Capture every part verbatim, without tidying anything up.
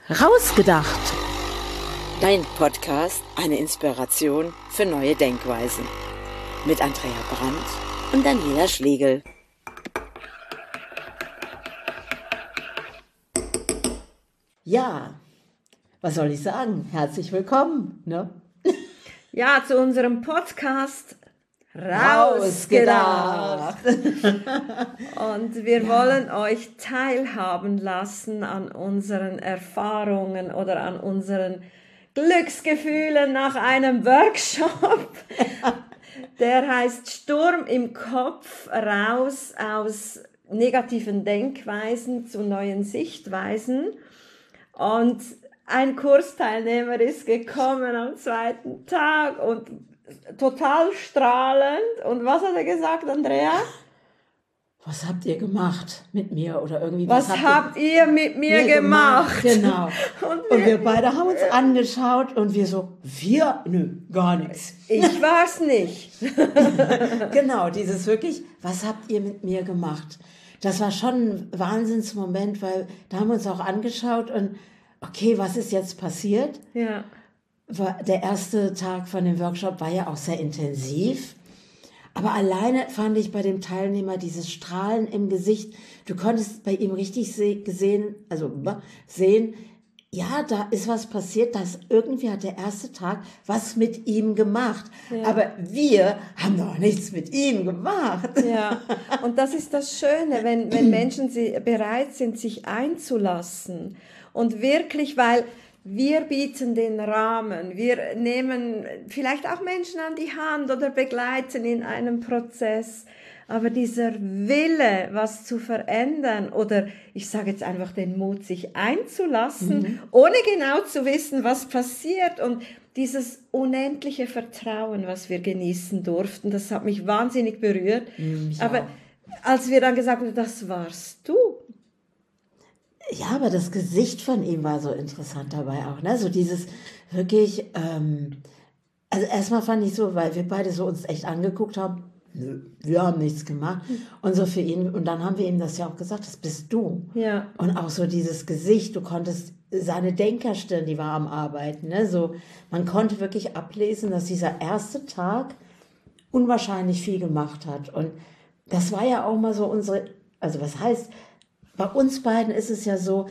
Rausgedacht. Dein Podcast, eine Inspiration für neue Denkweisen. Mit Andrea Brandt und Daniela Schlegel. Ja, was soll ich sagen? Herzlich willkommen, ne? Ja, zu unserem Podcast Rausgedacht. Und wir ja. wollen euch teilhaben lassen an unseren Erfahrungen oder an unseren Glücksgefühlen nach einem Workshop. Der heißt Sturm im Kopf, raus aus negativen Denkweisen zu neuen Sichtweisen. Und ein Kursteilnehmer ist gekommen am zweiten Tag und total strahlend. Und was hat er gesagt, Andrea? Was habt ihr gemacht mit mir oder irgendwie? Was, was habt, ihr, ihr mit mir, mir gemacht? gemacht? Genau. Und wir, und wir beide haben uns angeschaut und wir so, wir? Nö, gar nichts. Ich war's nicht. Genau, dieses wirklich, was habt ihr mit mir gemacht? Das war schon ein Wahnsinnsmoment, weil da haben wir uns auch angeschaut und okay, was ist jetzt passiert? Ja. Der erste Tag von dem Workshop war ja auch sehr intensiv, aber alleine fand ich bei dem Teilnehmer dieses Strahlen im Gesicht, du konntest bei ihm richtig gesehen, also sehen, ja, da ist was passiert, dass irgendwie hat der erste Tag was mit ihm gemacht, ja. Aber wir haben doch nichts mit ihm gemacht. Ja, und das ist das Schöne, wenn, wenn Menschen bereit sind, sich einzulassen und wirklich, weil wir bieten den Rahmen, wir nehmen vielleicht auch Menschen an die Hand oder begleiten in einem Prozess, aber dieser Wille, was zu verändern oder ich sage jetzt einfach den Mut, sich einzulassen, mhm. ohne genau zu wissen, was passiert und dieses unendliche Vertrauen, was wir genießen durften, das hat mich wahnsinnig berührt. Mhm, ja. Aber als wir dann gesagt haben, das warst du. Ja, aber das Gesicht von ihm war so interessant dabei auch, ne? So dieses wirklich, ähm, also erstmal fand ich so, weil wir beide so uns echt angeguckt haben, nö, wir haben nichts gemacht. Und so für ihn, und dann haben wir ihm das ja auch gesagt, das bist du. Ja. Und auch so dieses Gesicht, du konntest, seine Denkerstirn, die war am Arbeiten, ne? So, man konnte wirklich ablesen, dass dieser erste Tag unwahrscheinlich viel gemacht hat. Und das war ja auch mal so unsere, also was heißt, bei uns beiden ist es ja so,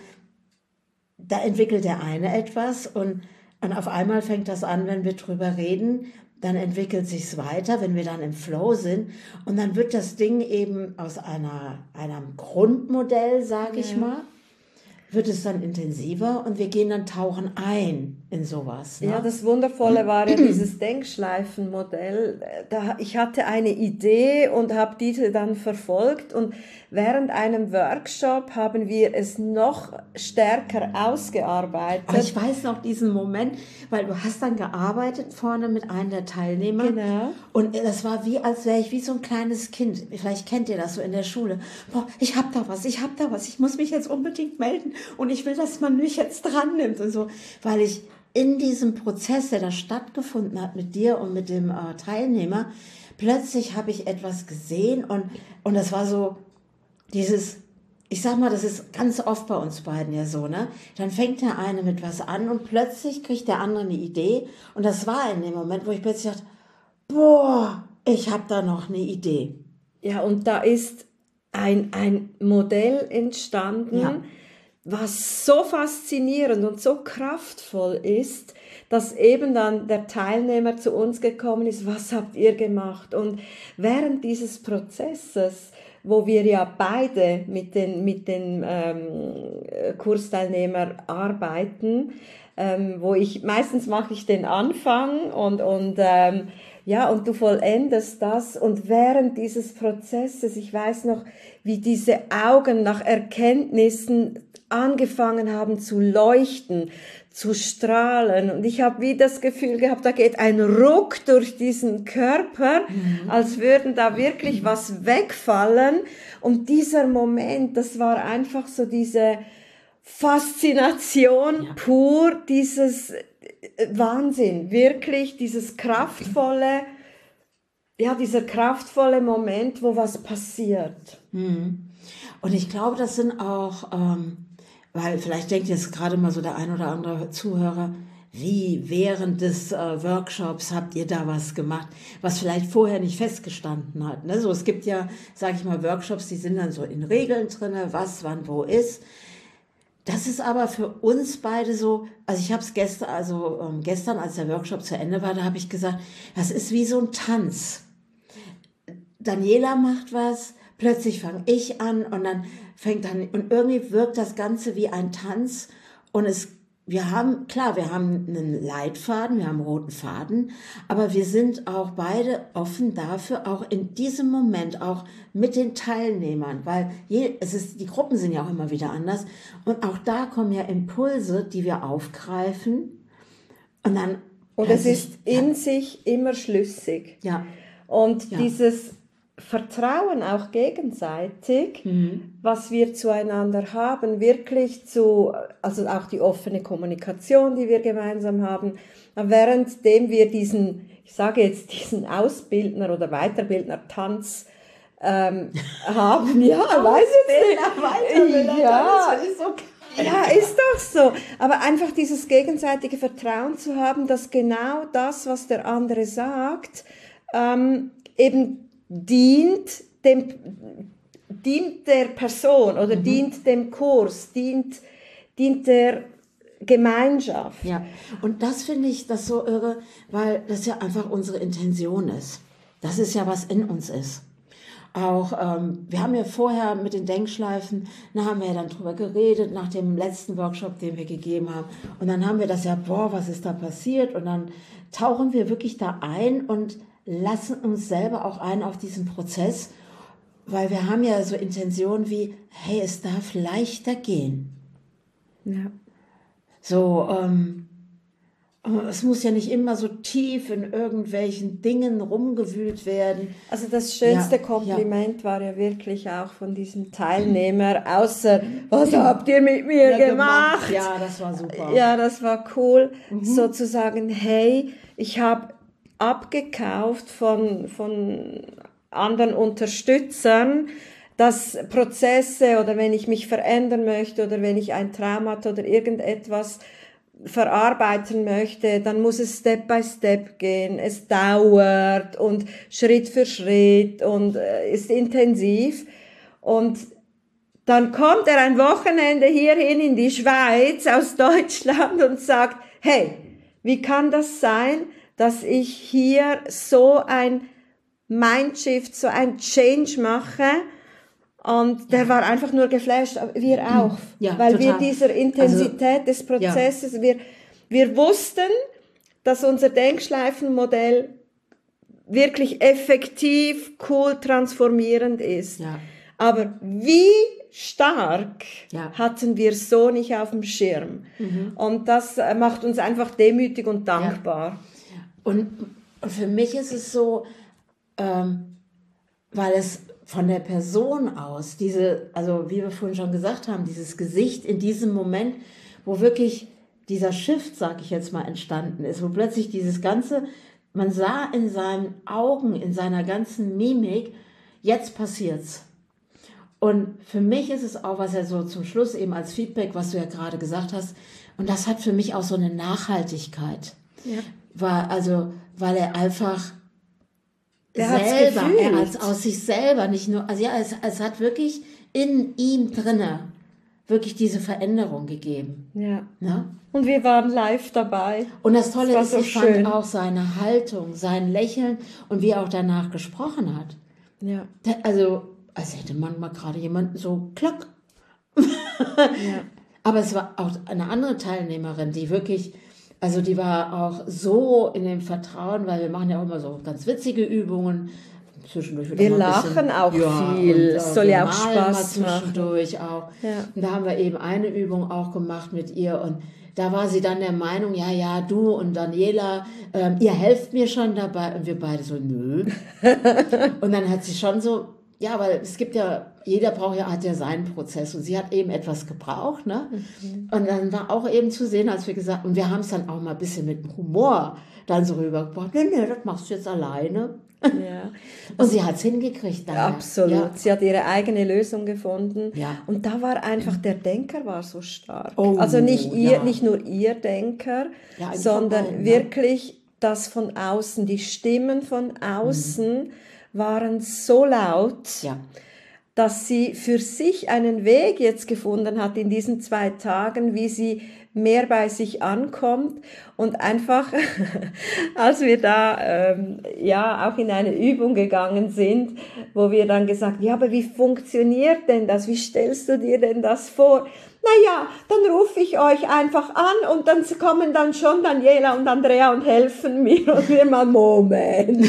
da entwickelt der eine etwas und, und auf einmal fängt das an, wenn wir drüber reden, dann entwickelt sich's weiter, wenn wir dann im Flow sind und dann wird das Ding eben aus einer, einem Grundmodell, sage ich ja. mal, wird es dann intensiver und wir gehen dann tauchen ein in sowas. Ne? Ja, das Wundervolle war ja dieses Denkschleifenmodell. Da, ich hatte eine Idee und habe diese dann verfolgt und während einem Workshop haben wir es noch stärker ausgearbeitet. Aber ich weiß noch diesen Moment, weil du hast dann gearbeitet vorne mit einem der Teilnehmer. Genau. Und das war wie, als wäre ich wie so ein kleines Kind. Vielleicht kennt ihr das so in der Schule. Boah, ich hab da was, ich hab da was, ich muss mich jetzt unbedingt melden und ich will, dass man mich jetzt dran nimmt und so, weil ich in diesem Prozess, der da stattgefunden hat mit dir und mit dem äh, Teilnehmer, plötzlich habe ich etwas gesehen und, und das war so dieses, ich sag mal, das ist ganz oft bei uns beiden ja so, ne? Dann fängt der eine mit was an und plötzlich kriegt der andere eine Idee und das war in dem Moment, wo ich plötzlich dachte, boah, ich habe da noch eine Idee. Ja, und da ist ein, ein Modell entstanden, ja. was so faszinierend und so kraftvoll ist, dass eben dann der Teilnehmer zu uns gekommen ist, was habt ihr gemacht? Und während dieses Prozesses, wo wir ja beide mit den, mit den ähm, Kursteilnehmern arbeiten, ähm, wo ich, meistens mache ich den Anfang und, und ähm, ja, und du vollendest das und während dieses Prozesses, ich weiß noch, wie diese Augen nach Erkenntnissen angefangen haben zu leuchten, zu strahlen und ich habe wie das Gefühl gehabt, da geht ein Ruck durch diesen Körper, mhm. als würden da wirklich was wegfallen und dieser Moment, das war einfach so diese Faszination ja. pur, dieses Wahnsinn, wirklich dieses kraftvolle, ja, dieser kraftvolle Moment, wo was passiert. Mhm. Und ich glaube, das sind auch, ähm, weil vielleicht denkt jetzt gerade mal so der ein oder andere Zuhörer, wie während des äh, Workshops habt ihr da was gemacht, was vielleicht vorher nicht festgestanden hat. Ne? So, es gibt ja, sage ich mal, Workshops, die sind dann so in Regeln drin, was, wann, wo ist. Das ist aber für uns beide so, also ich habe es gestern, also ähm, gestern, als der Workshop zu Ende war, da habe ich gesagt, das ist wie so ein Tanz. Daniela macht was, plötzlich fange ich an und dann fängt dann, und irgendwie wirkt das Ganze wie ein Tanz und es Wir haben, klar, wir haben einen Leitfaden, wir haben einen roten Faden, aber wir sind auch beide offen dafür, auch in diesem Moment, auch mit den Teilnehmern, weil je, es ist, die Gruppen sind ja auch immer wieder anders und auch da kommen ja Impulse, die wir aufgreifen und dann... Und es ist in ja. sich immer schlüssig. Ja. Und ja. dieses Vertrauen auch gegenseitig, mhm. was wir zueinander haben, wirklich zu, also auch die offene Kommunikation, die wir gemeinsam haben, währenddem wir diesen, ich sage jetzt diesen Ausbildner oder Weiterbildner Tanz ähm, haben, ja, weiß ich nicht, ja, das ist so geil. Ja, ist doch so. Aber einfach dieses gegenseitige Vertrauen zu haben, dass genau das, was der andere sagt, ähm, eben dient dem, dient der Person oder mhm. dient dem Kurs, dient, dient der Gemeinschaft. Ja, und das finde ich das so irre, weil das ja einfach unsere Intention ist. Das ist ja, was in uns ist. Auch, ähm, wir haben ja vorher mit den Denkschleifen, da haben wir ja dann drüber geredet, nach dem letzten Workshop, den wir gegeben haben. Und dann haben wir das ja, boah, was ist da passiert? Und dann tauchen wir wirklich da ein und lassen uns selber auch ein auf diesen Prozess, weil wir haben ja so Intentionen wie, hey, es darf leichter gehen. Ja. So, ähm, es muss ja nicht immer so tief in irgendwelchen Dingen rumgewühlt werden. Also das schönste ja, Kompliment ja. war ja wirklich auch von diesem Teilnehmer, außer, was habt ihr mit mir ja, gemacht? gemacht? Ja, das war super. Ja, das war cool, mhm. sozusagen, hey, ich habe abgekauft von, von anderen Unterstützern, dass Prozesse oder wenn ich mich verändern möchte oder wenn ich ein Trauma hatte oder irgendetwas verarbeiten möchte, dann muss es Step by Step gehen. Es dauert und Schritt für Schritt und äh, ist intensiv. Und dann kommt er ein Wochenende hierhin in die Schweiz aus Deutschland und sagt, hey, wie kann das sein, dass ich hier so ein Mindshift, so ein Change mache? Und der war einfach nur geflasht, wir auch, ja, weil total. wir dieser Intensität also, des Prozesses, ja. wir, wir wussten, dass unser Denkschleifenmodell wirklich effektiv, cool, transformierend ist. Ja. Aber wie stark ja. hatten wir so nicht auf dem Schirm. Mhm. Und das macht uns einfach demütig und dankbar. Ja. Und für mich ist es so, ähm, weil es von der Person aus, diese, also wie wir vorhin schon gesagt haben, dieses Gesicht in diesem Moment, wo wirklich dieser Shift, sag ich jetzt mal, entstanden ist, wo plötzlich dieses Ganze, man sah in seinen Augen, in seiner ganzen Mimik, jetzt passiert's. Und für mich ist es auch, was ja so zum Schluss eben als Feedback, was du ja gerade gesagt hast, und das hat für mich auch so eine Nachhaltigkeit. Ja. War, also, weil er einfach Der selber, er als aus sich selber, nicht nur, also ja, es, es hat wirklich in ihm drinne wirklich diese Veränderung gegeben. Ja. ja. Und wir waren live dabei. Und das Tolle das ist, so ich schön. fand auch seine Haltung, sein Lächeln und wie er auch danach gesprochen hat. Ja. Der, also, als hätte man mal gerade jemanden so klack. ja. Aber es war auch eine andere Teilnehmerin, die wirklich, also die war auch so in dem Vertrauen, weil wir machen ja auch immer so ganz witzige Übungen. Zwischendurch wir lachen bisschen, auch ja, viel, es soll ja auch Spaß machen. Zwischendurch auch. Ja. Und da haben wir eben eine Übung auch gemacht mit ihr und da war sie dann der Meinung, ja, ja, du und Daniela, ähm, ihr helft mir schon dabei. Und wir beide so, nö. Und dann hat sie schon so ja, weil es gibt ja, jeder braucht ja, hat ja seinen Prozess und sie hat eben etwas gebraucht, ne? Mhm. Und dann war auch eben zu sehen, als wir gesagt, und wir haben es dann auch mal ein bisschen mit Humor dann so rübergebracht, nee, nee, das machst du jetzt alleine. Ja. Und sie hat es hingekriegt. Daher. Absolut. Ja. Sie hat ihre eigene Lösung gefunden. Ja. Und da war einfach, der Denker war so stark. Oh, also nicht ihr, ja. nicht nur ihr Denker, ja, sondern vorbei, wirklich ja. das von außen, die Stimmen von außen mhm. waren so laut, ja. dass sie für sich einen Weg jetzt gefunden hat in diesen zwei Tagen, wie sie mehr bei sich ankommt und einfach, als wir da ähm, ja auch in eine Übung gegangen sind, wo wir dann gesagt, ja, aber wie funktioniert denn das? Wie stellst du dir denn das vor? Naja, dann rufe ich euch einfach an und dann kommen dann schon Daniela und Andrea und helfen mir und wir mal Moment.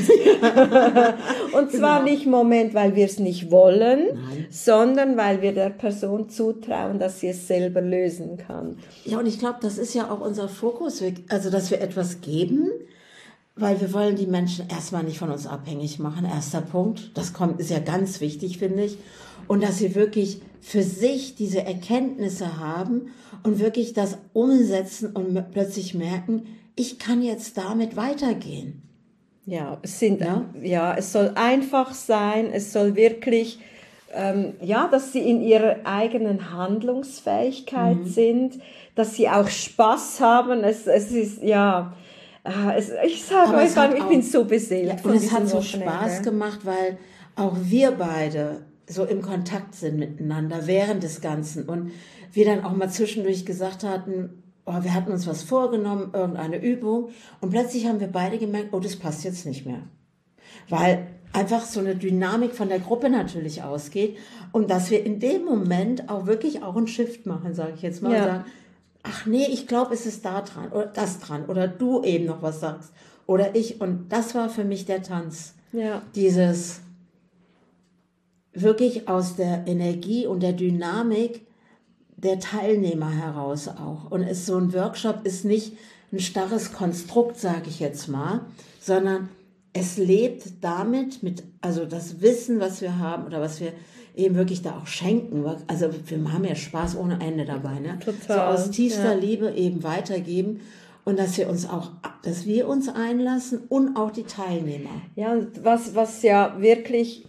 Und zwar genau. nicht Moment, weil wir es nicht wollen, Nein. sondern weil wir der Person zutrauen, dass sie es selber lösen kann. Ja, und ich glaube, das ist ja auch unser Fokus, also dass wir etwas geben, weil wir wollen die Menschen erstmal nicht von uns abhängig machen. Erster Punkt, das kommt, ist ja ganz wichtig, finde ich. Und dass sie wirklich für sich diese Erkenntnisse haben und wirklich das umsetzen und plötzlich merken, ich kann jetzt damit weitergehen. Ja, es sind, ja, ja es soll einfach sein, es soll wirklich, ähm, ja, dass sie in ihrer eigenen Handlungsfähigkeit mhm. sind, dass sie auch Spaß haben. Es, es ist, ja, äh, es, ich sage euch, ich bin so beseelt. Ja, und es hat so Wochenende. Spaß gemacht, weil auch wir beide so im Kontakt sind miteinander während des Ganzen und wir dann auch mal zwischendurch gesagt hatten, oh, wir hatten uns was vorgenommen, irgendeine Übung und plötzlich haben wir beide gemerkt, oh, das passt jetzt nicht mehr. Weil einfach so eine Dynamik von der Gruppe natürlich ausgeht und dass wir in dem Moment auch wirklich auch einen Shift machen, sage ich jetzt mal, ja. und sagen, ach nee, ich glaube, es ist da dran oder das dran oder du eben noch was sagst oder ich und das war für mich der Tanz. Ja. Dieses wirklich aus der Energie und der Dynamik der Teilnehmer heraus auch. Und es, so ein Workshop ist nicht ein starres Konstrukt, sage ich jetzt mal, sondern es lebt damit, mit, also das Wissen, was wir haben oder was wir eben wirklich da auch schenken. Also wir haben ja Spaß ohne Ende dabei, ne? Total. So aus tiefster ja. Liebe eben weitergeben. Und dass wir uns auch, dass wir uns einlassen und auch die Teilnehmer. Ja, und was, was ja wirklich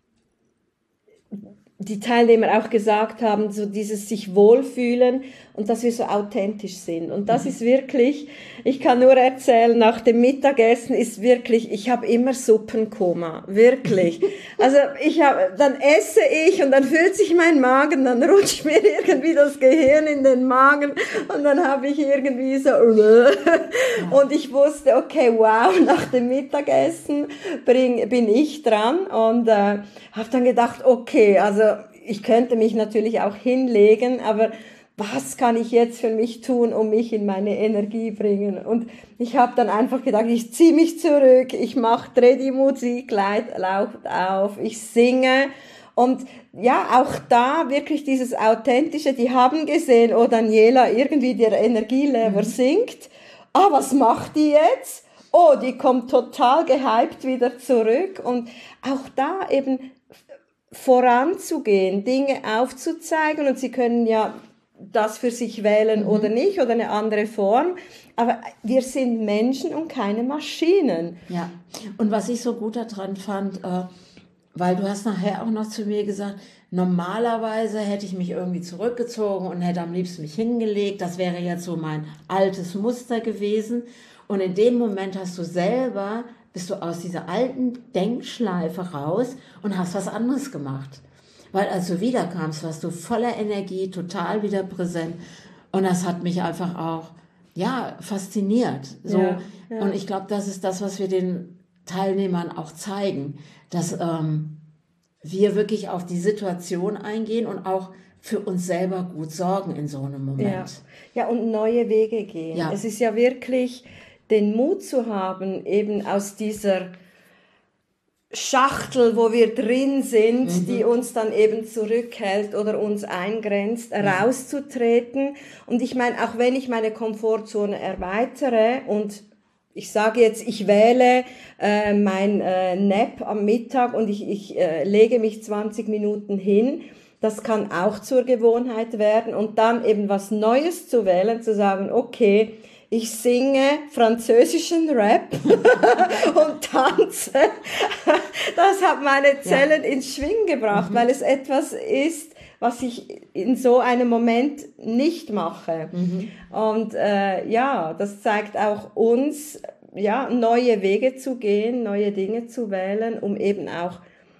die Teilnehmer auch gesagt haben, so dieses sich wohlfühlen und dass wir so authentisch sind. Und das mhm. ist wirklich, ich kann nur erzählen, nach dem Mittagessen ist wirklich, ich habe immer Suppenkoma, wirklich. Also ich habe, dann esse ich und dann fühlt sich mein Magen, dann rutscht mir irgendwie das Gehirn in den Magen und dann habe ich irgendwie so und ich wusste, okay, wow, nach dem Mittagessen bring, bin ich dran und äh, habe dann gedacht, okay, also ich könnte mich natürlich auch hinlegen, aber was kann ich jetzt für mich tun, um mich in meine Energie bringen? Und ich habe dann einfach gedacht, ich ziehe mich zurück, ich mache, drehe die Musik laut auf, ich singe. Und ja, auch da wirklich dieses Authentische, die haben gesehen, oh Daniela, irgendwie der Energielevel mhm. sinkt. Ah, was macht die jetzt? Oh, die kommt total gehypt wieder zurück. Und auch da eben voranzugehen, Dinge aufzuzeigen und sie können ja das für sich wählen mhm. oder nicht oder eine andere Form, aber wir sind Menschen und keine Maschinen. Ja, und was ich so gut daran fand, äh, weil du hast nachher auch noch zu mir gesagt, normalerweise hätte ich mich irgendwie zurückgezogen und hätte am liebsten mich hingelegt, das wäre jetzt so mein altes Muster gewesen und in dem Moment hast du selber bist du aus dieser alten Denkschleife raus und hast was anderes gemacht. Weil als du wiederkamst, warst du voller Energie, total wieder präsent. Und das hat mich einfach auch, ja, fasziniert. So. Ja, ja. Und ich glaube, das ist das, was wir den Teilnehmern auch zeigen, dass ähm, wir wirklich auf die Situation eingehen und auch für uns selber gut sorgen in so einem Moment. Ja, ja und neue Wege gehen. Ja. Es ist ja wirklich den Mut zu haben, eben aus dieser Schachtel, wo wir drin sind, mhm. die uns dann eben zurückhält oder uns eingrenzt, mhm. rauszutreten. Und ich meine, auch wenn ich meine Komfortzone erweitere und ich sage jetzt, ich wähle äh, mein äh, Nap am Mittag und ich, ich äh, lege mich zwanzig Minuten hin. Das kann auch zur Gewohnheit werden. Und dann eben was Neues zu wählen, zu sagen, okay, ich singe französischen Rap und tanze. Das hat meine Zellen ja. ins Schwingen gebracht, mhm. weil es etwas ist, was ich in so einem Moment nicht mache. Mhm. Und äh, ja, das zeigt auch uns, ja, neue Wege zu gehen, neue Dinge zu wählen, um eben auch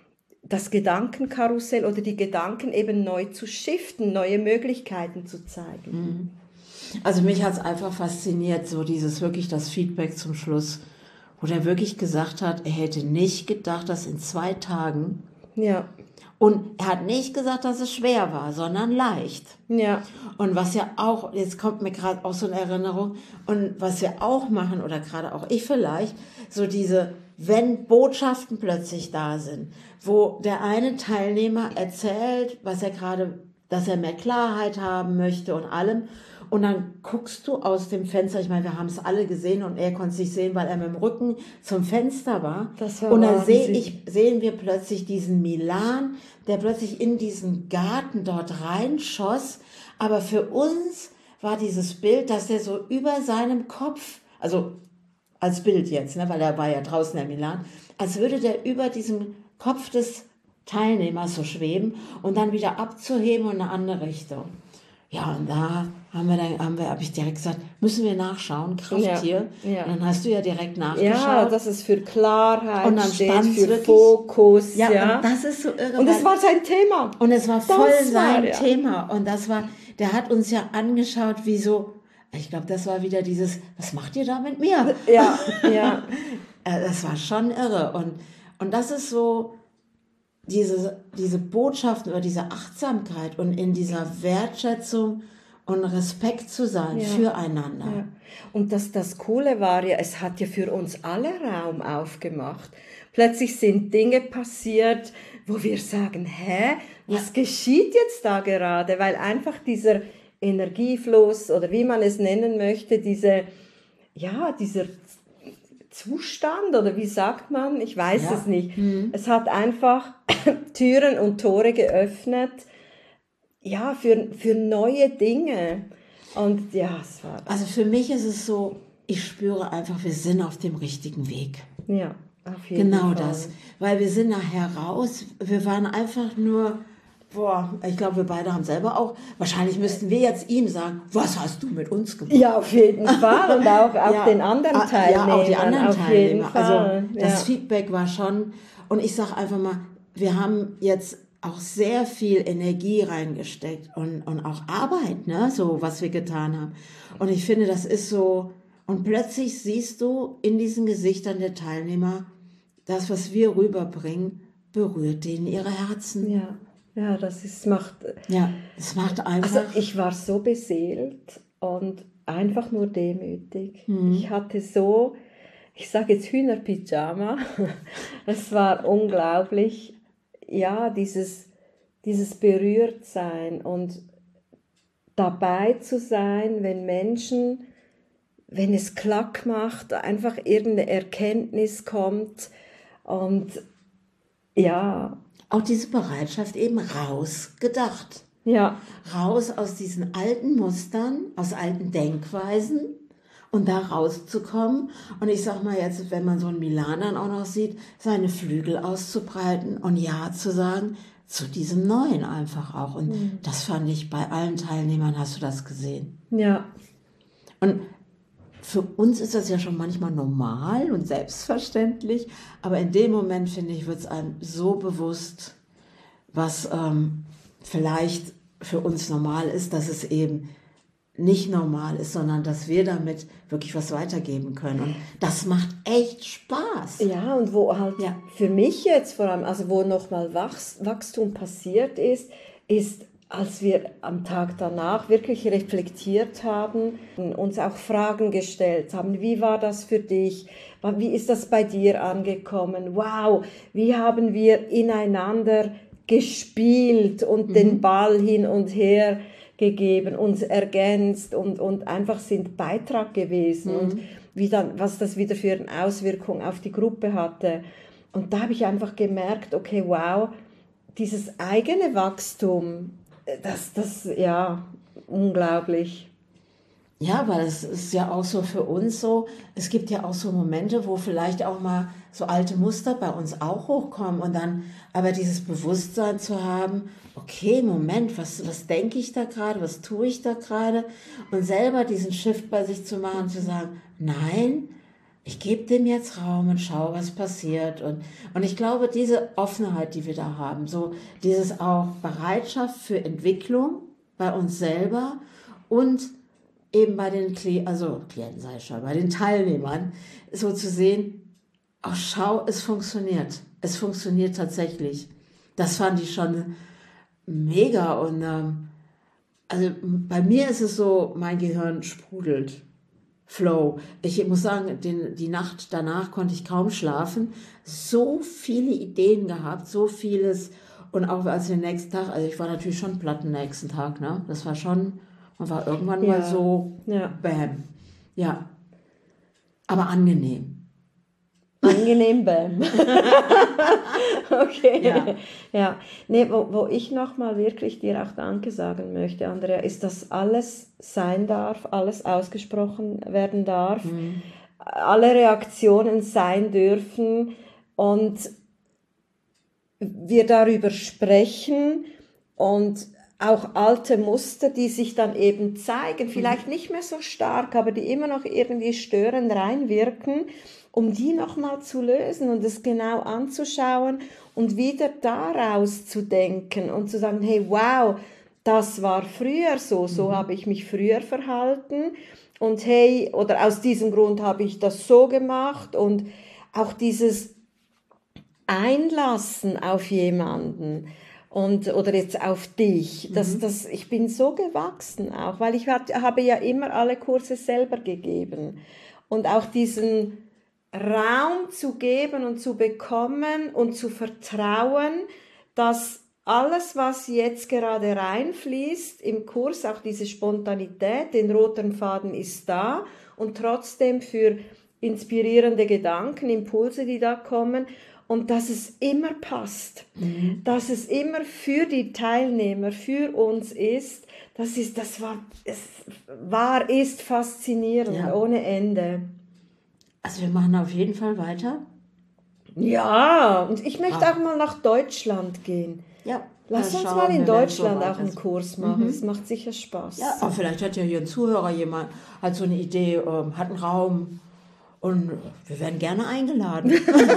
das Gedankenkarussell oder die Gedanken eben neu zu shiften, neue Möglichkeiten zu zeigen. Mhm. Also mich hat es einfach fasziniert, so dieses wirklich das Feedback zum Schluss, wo der wirklich gesagt hat, er hätte nicht gedacht, dass in zwei Tagen, ja. und er hat nicht gesagt, dass es schwer war, sondern leicht. Ja. Und was ja auch, jetzt kommt mir gerade auch so eine Erinnerung, und was wir auch machen, oder gerade auch ich vielleicht, so diese, wenn Botschaften plötzlich da sind, wo der eine Teilnehmer erzählt, was er gerade, dass er mehr Klarheit haben möchte und allem, und dann guckst du aus dem Fenster, ich meine, wir haben es alle gesehen und er konnte es nicht sehen, weil er mit dem Rücken zum Fenster war. Das war und dann seh ich, sehen wir plötzlich diesen Milan, der plötzlich in diesen Garten dort reinschoss. Aber für uns war dieses Bild, dass der so über seinem Kopf, also als Bild jetzt, ne, weil er war ja draußen, der Milan, als würde der über diesem Kopf des Teilnehmers so schweben und dann wieder abzuheben in eine andere Richtung. Ja, und da haben wir dann, haben wir, habe ich direkt gesagt, müssen wir nachschauen, Krafttier. Ja, ja. Und dann hast du ja direkt nachgeschaut. Ja, dass es für Klarheit und dann steht, für wirklich, Fokus. Ja, ja, und das ist so irre. Und es war sein Thema. Und es war voll das sein war, ja. Thema. Und das war, der hat uns ja angeschaut, wie so, ich glaube, das war wieder dieses, was macht ihr da mit mir? Ja, ja. Das war schon irre. Und, und das ist so, diese, diese Botschaften oder diese Achtsamkeit und in dieser Wertschätzung und Respekt zu sein ja. füreinander. Ja. Und das, das Coole war ja, es hat ja für uns alle Raum aufgemacht. Plötzlich sind Dinge passiert, wo wir sagen, hä, was ja. geschieht jetzt da gerade? Weil einfach dieser Energiefluss oder wie man es nennen möchte, diese, ja, dieser Zustand oder wie sagt man, ich weiß ja. es nicht. Mhm. Es hat einfach Türen und Tore geöffnet, ja, für, für neue Dinge. Und ja, es war... Also für mich ist es so, ich spüre einfach, wir sind auf dem richtigen Weg. Ja, auf jeden genau Fall. Genau das. Weil wir sind nachher raus, wir waren einfach nur... Boah, ich glaube, wir beide haben selber auch, wahrscheinlich müssten wir jetzt ihm sagen, was hast du mit uns gemacht? Ja, auf jeden Fall und auch, auch ja, den anderen Teilnehmern. Ja, auch die anderen auf Teilnehmer. Jeden Fall. Also das ja. Feedback war schon, und ich sage einfach mal, wir haben jetzt auch sehr viel Energie reingesteckt und, und auch Arbeit, ne, so was wir getan haben. Und ich finde, das ist so, und plötzlich siehst du in diesen Gesichtern der Teilnehmer, das, was wir rüberbringen, berührt denen ihre Herzen. Ja. Ja, das ist, macht... Ja, das macht einfach... Also ich war so beseelt und einfach nur demütig. Mhm. Ich hatte so, ich sage jetzt Hühnerpyjama, es war unglaublich, ja, dieses, dieses Berührtsein und dabei zu sein, wenn Menschen, wenn es Klack macht, einfach irgendeine Erkenntnis kommt und ja... Auch diese Bereitschaft eben rausgedacht. Ja. Raus aus diesen alten Mustern, aus alten Denkweisen und da rauszukommen. Und ich sag mal jetzt, wenn man so einen Milan dann auch noch sieht, seine Flügel auszubreiten und Ja zu sagen zu diesem Neuen einfach auch. Und mhm. das fand ich bei allen Teilnehmern, hast du das gesehen? Ja. Und für uns ist das ja schon manchmal normal und selbstverständlich, aber in dem Moment, finde ich, wird es einem so bewusst, was ähm, vielleicht für uns normal ist, dass es eben nicht normal ist, sondern dass wir damit wirklich was weitergeben können. Und das macht echt Spaß. Ja, und wo halt ja. für mich jetzt vor allem, also wo nochmal Wachs- Wachstum passiert ist, ist, als wir am Tag danach wirklich reflektiert haben, uns auch Fragen gestellt haben, wie war das für dich, wie ist das bei dir angekommen, wow, wie haben wir ineinander gespielt und mhm. den Ball hin und her gegeben, uns ergänzt und, und einfach sind Beitrag gewesen. Mhm. Und wie dann, was das wieder für eine Auswirkung auf die Gruppe hatte. Und da habe ich einfach gemerkt, okay, wow, dieses eigene Wachstum, das, das, ja, unglaublich. Ja, weil es ist ja auch so für uns so, es gibt ja auch so Momente, wo vielleicht auch mal so alte Muster bei uns auch hochkommen und dann aber dieses Bewusstsein zu haben, okay, Moment, was, was denke ich da gerade, was tue ich da gerade und selber diesen Shift bei sich zu machen, zu sagen, nein, ich gebe dem jetzt Raum und schaue, was passiert und, und ich glaube, diese Offenheit, die wir da haben, so dieses auch Bereitschaft für Entwicklung bei uns selber und eben bei den Kli- also Klienten sei schon, bei den Teilnehmern, so zu sehen, ach schau, es funktioniert. Es funktioniert tatsächlich. Das fand ich schon mega und ähm, also bei mir ist es so, mein Gehirn sprudelt. Flow. Ich muss sagen, den, die Nacht danach konnte ich kaum schlafen. So viele Ideen gehabt, so vieles. Und auch als den nächsten Tag, also ich war natürlich schon platt den nächsten Tag, ne? Das war schon, man war irgendwann Ja, mal so, ja. bam. Ja, aber angenehm. Angenehm, bam. Okay. Ja. Ja. Nee, wo, wo ich nochmal wirklich dir auch Danke sagen möchte, Andrea, ist, dass alles sein darf, alles ausgesprochen werden darf, Mhm. alle Reaktionen sein dürfen und wir darüber sprechen und auch alte Muster, die sich dann eben zeigen, vielleicht nicht mehr so stark, aber die immer noch irgendwie störend reinwirken, um die nochmal zu lösen und es genau anzuschauen und wieder daraus zu denken und zu sagen, hey, wow, das war früher so, so mhm. habe ich mich früher verhalten und hey, oder aus diesem Grund habe ich das so gemacht und auch dieses Einlassen auf jemanden und, oder jetzt auf dich, das, das, ich bin so gewachsen auch, weil ich hat, habe ja immer alle Kurse selber gegeben und auch diesen Raum zu geben und zu bekommen und zu vertrauen, dass alles, was jetzt gerade reinfließt im Kurs, auch diese Spontanität, den roten Faden ist da und trotzdem für inspirierende Gedanken, Impulse, die da kommen und dass es immer passt, mhm. dass es immer für die Teilnehmer, für uns ist, das ist, das war, es war, ist faszinierend, ja. Ohne Ende. Also wir machen auf jeden Fall weiter. Ja, und ich möchte ah. auch mal nach Deutschland gehen. Ja. Lass uns mal in Deutschland so auch einen Kurs machen, mhm. das macht sicher Spaß. Ja, aber vielleicht hat ja hier ein Zuhörer jemand, hat so eine Idee, ähm, hat einen Raum und wir werden gerne eingeladen.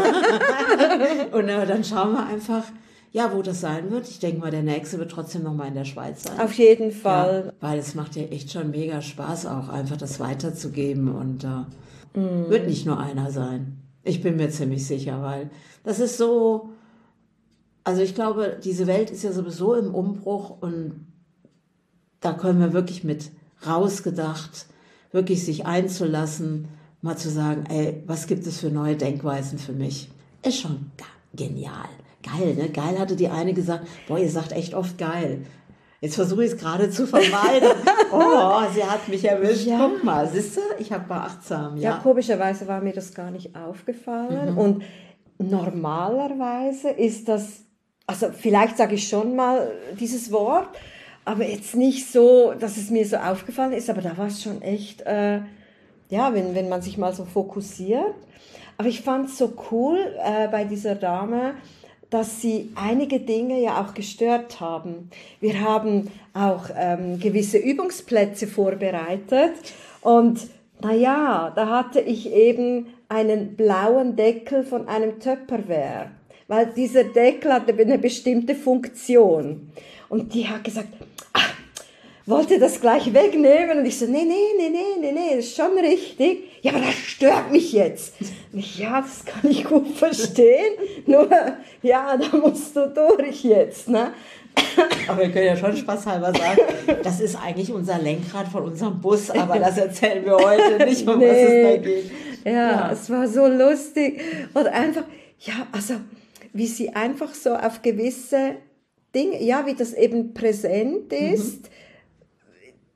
Und äh, dann schauen wir einfach, ja, wo das sein wird. Ich denke mal, der nächste wird trotzdem nochmal in der Schweiz sein. Auf jeden Fall. Ja, weil es macht ja echt schon mega Spaß, auch einfach das weiterzugeben und äh, mm. wird nicht nur einer sein. Ich bin mir ziemlich sicher, weil das ist so, also ich glaube, diese Welt ist ja sowieso im Umbruch und da können wir wirklich mit rausgedacht, wirklich sich einzulassen, mal zu sagen, ey, was gibt es für neue Denkweisen für mich? Ist schon genial. Geil, ne? Geil hatte die eine gesagt, boah, ihr sagt echt oft geil. Jetzt versuche ich es gerade zu vermeiden. Oh, sie hat mich erwischt. Ja. Guck mal, siehst du, ich habe mal achtsam. Ja? Ja, komischerweise war mir das gar nicht aufgefallen. Mhm. Und normalerweise ist das, also vielleicht sage ich schon mal dieses Wort, aber jetzt nicht so, dass es mir so aufgefallen ist, aber da war es schon echt, äh, ja, wenn, wenn man sich mal so fokussiert. Aber ich fand es so cool äh, bei dieser Dame, dass sie einige Dinge ja auch gestört haben. Wir haben auch ähm, gewisse Übungsplätze vorbereitet und naja, da hatte ich eben einen blauen Deckel von einem Tupperware, weil dieser Deckel hatte eine bestimmte Funktion und die hat gesagt, ach, wollte das gleich wegnehmen und ich so, nee, nee, nee, nee, nee, nee, das ist schon richtig. Ja, aber das stört mich jetzt. Und ich, ja, das kann ich gut verstehen, nur, ja, da musst du durch jetzt, ne? Aber wir können ja schon spaßhalber sagen, das ist eigentlich unser Lenkrad von unserem Bus, aber das erzählen wir heute nicht, um nee. was es da geht. Ja, ja, es war so lustig und einfach, ja, also, wie sie einfach so auf gewisse Dinge, ja, wie das eben präsent ist, mhm.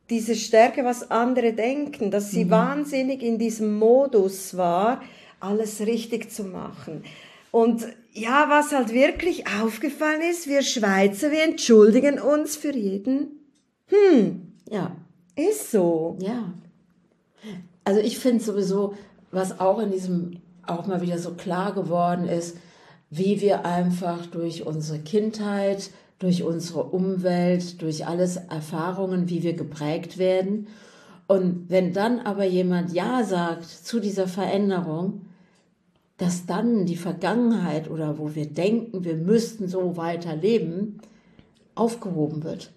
diese Stärke, was andere denken, dass sie mhm. wahnsinnig in diesem Modus war, alles richtig zu machen. Und ja, was halt wirklich aufgefallen ist, wir Schweizer, wir entschuldigen uns für jeden. Hm, ja, ist so. Ja. Also ich finde sowieso, was auch in diesem, auch mal wieder so klar geworden ist, wie wir einfach durch unsere Kindheit, durch unsere Umwelt, durch alles Erfahrungen, wie wir geprägt werden. Und wenn dann aber jemand Ja sagt zu dieser Veränderung, dass dann die Vergangenheit oder wo wir denken, wir müssten so weiterleben, aufgehoben wird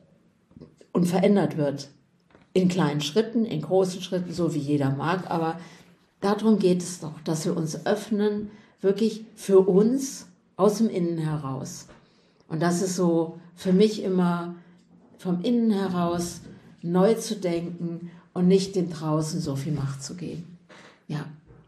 und verändert wird. In kleinen Schritten, in großen Schritten, so wie jeder mag. Aber darum geht es doch, dass wir uns öffnen, wirklich für uns aus dem Innen heraus. Und das ist so für mich immer vom Innen heraus neu zu denken und nicht dem Draußen so viel Macht zu geben. Ja.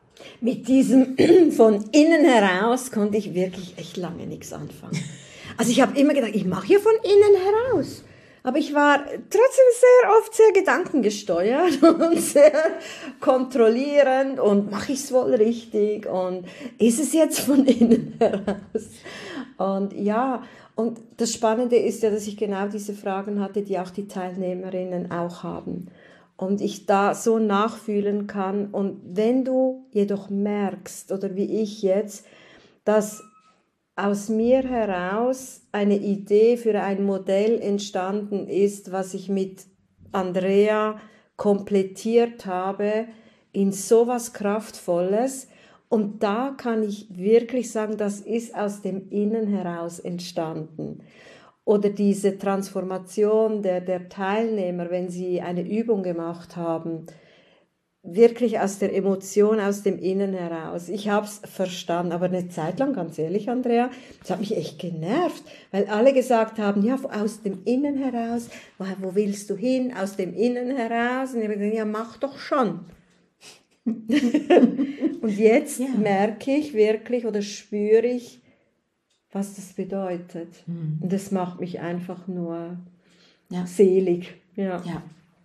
Mit diesem von innen heraus konnte ich wirklich echt lange nichts anfangen. Also ich habe immer gedacht, ich mache ja von innen heraus. Aber ich war trotzdem sehr oft sehr gedankengesteuert und sehr kontrollierend und mache ich es wohl richtig und ist es jetzt von innen heraus? Und ja, und das Spannende ist ja, dass ich genau diese Fragen hatte, die auch die Teilnehmerinnen auch haben. Und ich da so nachfühlen kann. Und wenn du jedoch merkst, oder wie ich jetzt, dass aus mir heraus eine Idee für ein Modell entstanden ist, was ich mit Andrea komplettiert habe, in sowas Kraftvolles. Und da kann ich wirklich sagen, das ist aus dem Innen heraus entstanden. Oder diese Transformation der, der Teilnehmer, wenn sie eine Übung gemacht haben, wirklich aus der Emotion, aus dem Innen heraus. Ich habe es verstanden, aber eine Zeit lang, ganz ehrlich, Andrea, das hat mich echt genervt, weil alle gesagt haben, ja, aus dem Innen heraus, wo, wo willst du hin? Aus dem Innen heraus. Und ich habe gesagt, ja, mach doch schon. Und jetzt ja. merke ich wirklich oder spüre ich, was das bedeutet. Mhm. Und das macht mich einfach nur ja. selig. Ja. ja.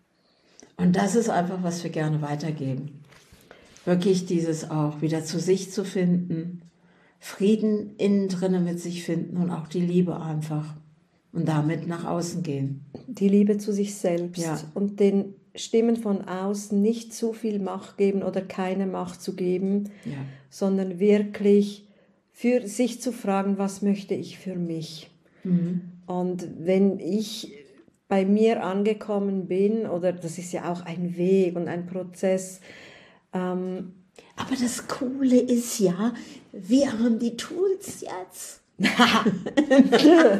Und das ist einfach, was wir gerne weitergeben. Wirklich dieses auch wieder zu sich zu finden, Frieden innen drinnen mit sich finden und auch die Liebe einfach. Und damit nach außen gehen. Die Liebe zu sich selbst. Ja. Und den Stimmen von außen nicht zu viel Macht geben oder keine Macht zu geben, ja. sondern wirklich für sich zu fragen, was möchte ich für mich? Mhm. Und wenn ich bei mir angekommen bin, oder das ist ja auch ein Weg und ein Prozess. Ähm, Aber das Coole ist ja, wir haben die Tools jetzt. Und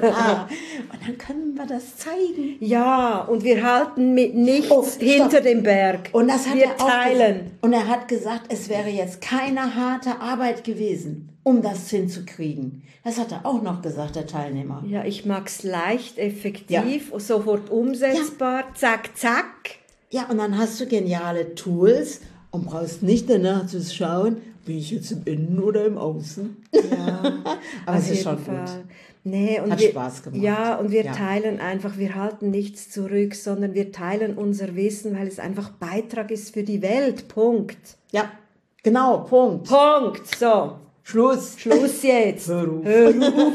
dann können wir das zeigen. Ja, und wir halten mit nichts oh, hinter dem Berg. Und das hat wir er auch teilen. Gesagt. Und er hat gesagt, es wäre jetzt keine harte Arbeit gewesen, um das hinzukriegen. Das hat er auch noch gesagt, der Teilnehmer. Ja, ich mag es leicht, effektiv, ja. sofort umsetzbar, ja. zack, zack. Ja, und dann hast du geniale Tools und brauchst nicht danach zu schauen, bin ich jetzt im Innen oder im Außen? Ja, aber es ist schon Fall. gut. Nee, und Hat wir, Spaß gemacht. Ja, und wir ja. teilen einfach, wir halten nichts zurück, sondern wir teilen unser Wissen, weil es einfach Beitrag ist für die Welt. Punkt. Ja, genau, Punkt. Punkt, so. Schluss. Schluss jetzt. Hör auf. Hör auf.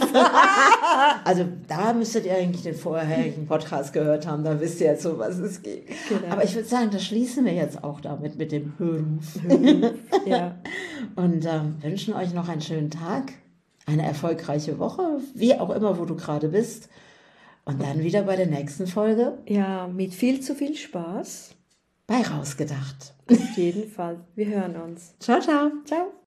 Also da müsstet ihr eigentlich den vorherigen Podcast gehört haben, da wisst ihr jetzt, um was es geht. Genau. Aber ich würde sagen, das schließen wir jetzt auch damit mit dem Hörruf. Hörruf. Ja. Und ähm, wünschen euch noch einen schönen Tag, eine erfolgreiche Woche, wie auch immer, wo du gerade bist. Und dann wieder bei der nächsten Folge. Ja, mit viel zu viel Spaß. Bei Rausgedacht. Auf jeden Fall. Wir hören uns. Ciao, ciao. Ciao.